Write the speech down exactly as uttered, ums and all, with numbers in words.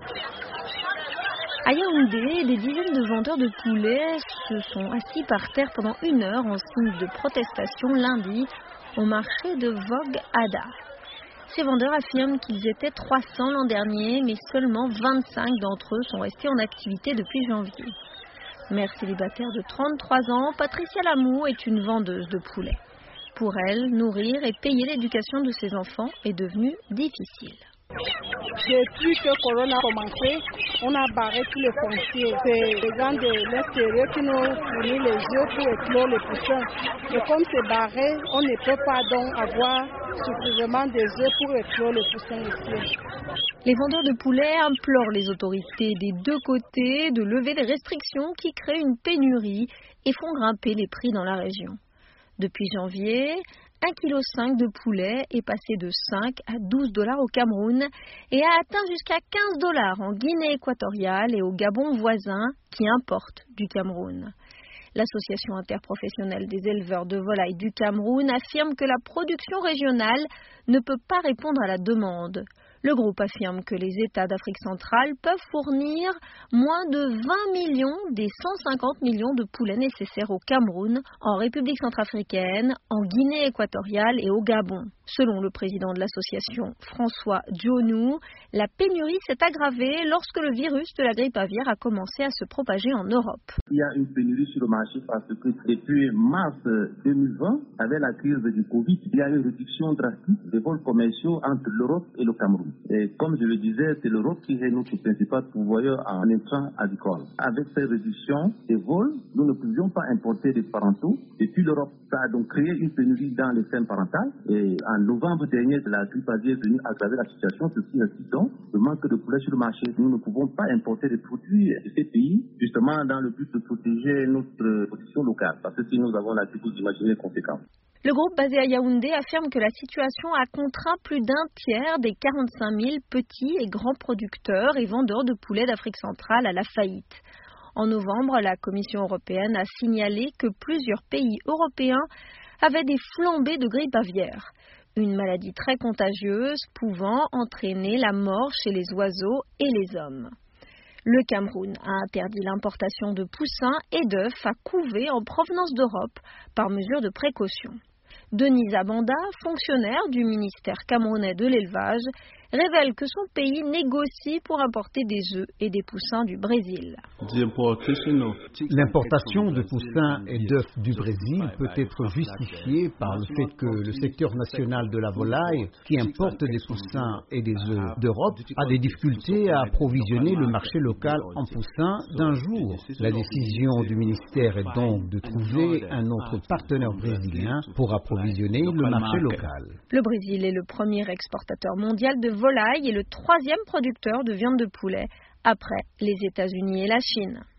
À Yaoundé, des dizaines de vendeurs de poulets se sont assis par terre pendant une heure en signe de protestation lundi au marché de Vogue Ada. Ces vendeurs affirment qu'ils étaient trois cents l'an dernier, mais seulement vingt-cinq d'entre eux sont restés en activité depuis janvier. Mère célibataire de trente-trois ans, Patricia Lamou est une vendeuse de poulets. Pour elle, nourrir et payer l'éducation de ses enfants est devenu difficile. Depuis que Corona a commencé, on a barré tous les fonciers. C'est les gens de l'extérieur qui nous fournissent les œufs pour éclore les poussins. Et comme c'est barré, on ne peut pas donc avoir suffisamment de œufs pour éclore les poussins ici. Les vendeurs de poulets implorent les autorités des deux côtés de lever les restrictions qui créent une pénurie et font grimper les prix dans la région. Depuis janvier, un virgule cinq kilos de poulet est passé de cinq à douze dollars au Cameroun et a atteint jusqu'à quinze dollars en Guinée équatoriale et au Gabon voisin qui importent du Cameroun. L'Association interprofessionnelle des éleveurs de volailles du Cameroun affirme que la production régionale ne peut pas répondre à la demande. Le groupe affirme que les États d'Afrique centrale peuvent fournir moins de vingt millions des cent cinquante millions de poulets nécessaires au Cameroun, en République centrafricaine, en Guinée équatoriale et au Gabon. Selon le président de l'association, François Djonou, la pénurie s'est aggravée lorsque le virus de la grippe aviaire a commencé à se propager en Europe. Il y a une pénurie sur le marché parce que depuis mars deux mille vingt, avec la crise du Covid, il y a eu une réduction drastique des vols commerciaux entre l'Europe et le Cameroun. Et comme je le disais, c'est l'Europe qui est notre principal pourvoyeur en intrants agricoles. Avec cette réduction des vols, nous ne pouvions pas importer des parentaux. Depuis l'Europe, ça a donc créé une pénurie dans les fermes parentales. Et en novembre dernier, la grippe aviaire est venue aggraver la situation, ceci expliquant le manque de poulet sur le marché. Nous ne pouvons pas importer des produits de ces pays, justement dans le but de protéger notre position locale. Parce que si nous avons la difficulté d'imaginer les conséquences. Le groupe basé à Yaoundé affirme que la situation a contraint plus d'un tiers des quarante-cinq mille petits et grands producteurs et vendeurs de poulets d'Afrique centrale à la faillite. En novembre, la Commission européenne a signalé que plusieurs pays européens avaient des flambées de grippe aviaire, une maladie très contagieuse pouvant entraîner la mort chez les oiseaux et les hommes. Le Cameroun a interdit l'importation de poussins et d'œufs à couver en provenance d'Europe par mesure de précaution. Denise Abanda, fonctionnaire du ministère camerounais de l'élevage, révèle que son pays négocie pour importer des œufs et des poussins du Brésil. L'importation de poussins et d'œufs du Brésil peut être justifiée par le fait que le secteur national de la volaille, qui importe des poussins et des œufs d'Europe, a des difficultés à approvisionner le marché local en poussins d'un jour. La décision du ministère est donc de trouver un autre partenaire brésilien pour approvisionner le marché local. Le Brésil est le premier exportateur mondial de volaille et le troisième producteur de viande de poulet, après les États-Unis et la Chine.